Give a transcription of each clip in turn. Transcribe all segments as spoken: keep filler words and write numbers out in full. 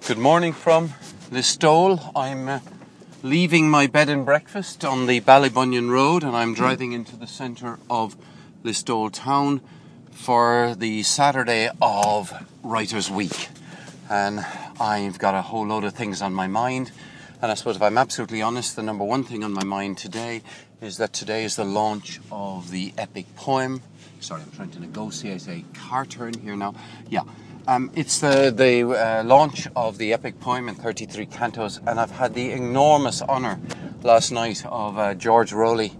Good morning from Listowel. I'm uh, leaving my bed and breakfast on the Ballybunion Road and I'm driving into the centre of Listowel town for the Saturday of Writers' Week. And I've got a whole load of things on my mind. And I suppose if I'm absolutely honest, the number one thing on my mind today is that today is the launch of the epic poem. Sorry, I'm trying to negotiate a car turn here now. Yeah. Um, it's the, the uh, launch of the epic poem in thirty-three cantos, and I've had the enormous honour last night of uh, George Rowley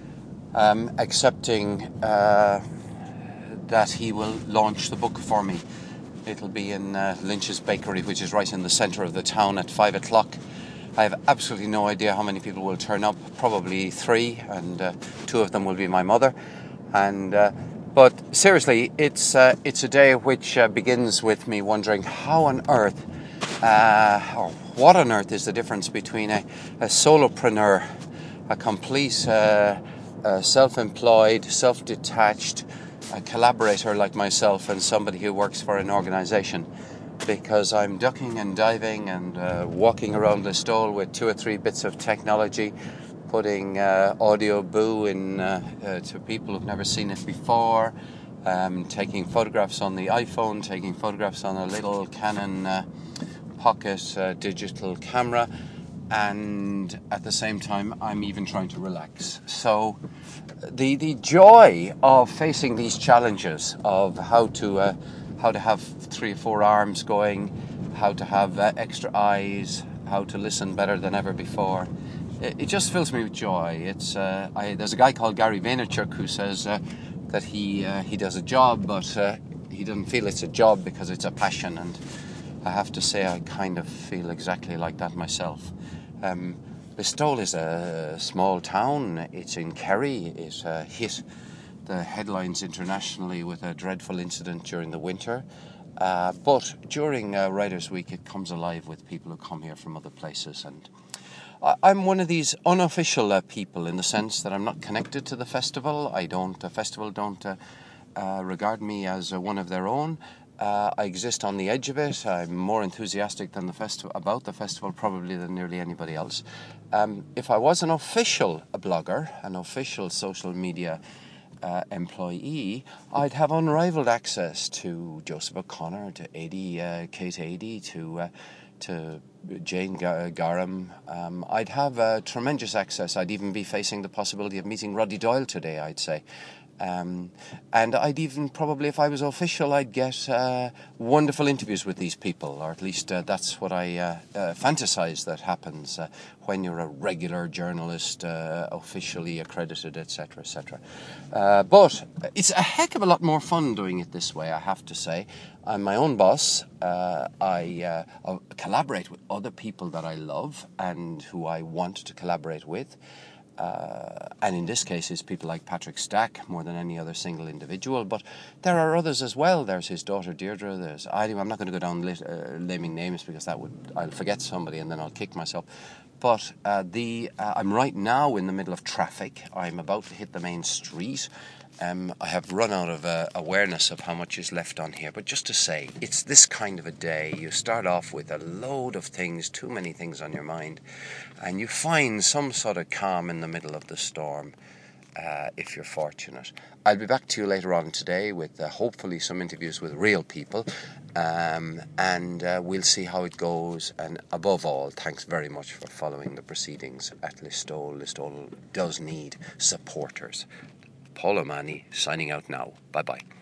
um, accepting uh, that he will launch the book for me. It'll be in uh, Lynch's Bakery, which is right in the centre of the town at five o'clock. I have absolutely no idea how many people will turn up, probably three, and uh, two of them will be my mother. And uh, But seriously, it's uh, it's a day which uh, begins with me wondering how on earth, uh, or what on earth is the difference between a, a solopreneur, a complete uh, uh, self-employed, self-detached a collaborator like myself and somebody who works for an organisation. Because I'm ducking and diving and uh, walking around Listowel with two or three bits of technology, putting uh, audio boo in uh, uh, to people who've never seen it before, um, taking photographs on the iPhone, taking photographs on a little Canon uh, pocket uh, digital camera, and at the same time I'm even trying to relax. So the the joy of facing these challenges of how to uh, how to have three or four arms going, how to have uh, extra eyes, how to listen better than ever before. It, it just fills me with joy. It's uh, I, there's a guy called Gary Vaynerchuk who says uh, that he uh, he does a job, but uh, he doesn't feel it's a job because it's a passion. And I have to say I kind of feel exactly like that myself. Um, Listowel is a small town. It's in Kerry. It uh, hit the headlines internationally with a dreadful incident during the winter. Uh, but during uh, Writers' Week, it comes alive with people who come here from other places. And I- I'm one of these unofficial uh, people in the sense that I'm not connected to the festival. I don't, the festival don't uh, uh, regard me as uh, one of their own. Uh, I exist on the edge of it. I'm more enthusiastic than the festival about the festival probably than nearly anybody else. Um, if I was an official blogger, an official social media uh, employee, I'd have unrivaled access to Joseph O'Connor, to Eddie, uh, Kate Adie, to uh, to Jane Gar- Garham. Um, I'd have uh, tremendous access. I'd even be facing the possibility of meeting Roddy Doyle today, I'd say. Um, and I'd even probably, if I was official, I'd get uh, wonderful interviews with these people, or at least uh, that's what I uh, uh, fantasize that happens uh, when you're a regular journalist, uh, officially accredited, et cetera, et cetera. Uh, but it's a heck of a lot more fun doing it this way, I have to say. I'm my own boss. Uh, I uh, uh, collaborate with other people that I love and who I want to collaborate with. Uh, and in this case, it's people like Patrick Stack more than any other single individual. But there are others as well. There's his daughter Deirdre. There's I. I'm not going to go down lit, uh, naming names because that would I'll forget somebody and then I'll kick myself. But uh, the uh, I'm right now in the middle of traffic. I'm about to hit the main street. Um, I have run out of uh, awareness of how much is left on here. But just to say, it's this kind of a day. You start off with a load of things, too many things on your mind, and you find some sort of calm in the middle of the storm, uh, if you're fortunate. I'll be back to you later on today with uh, hopefully some interviews with real people, um, and uh, we'll see how it goes. And above all, thanks very much for following the proceedings at Listowel. Listowel does need supporters. Paul O'Mahony signing out now. Bye-bye.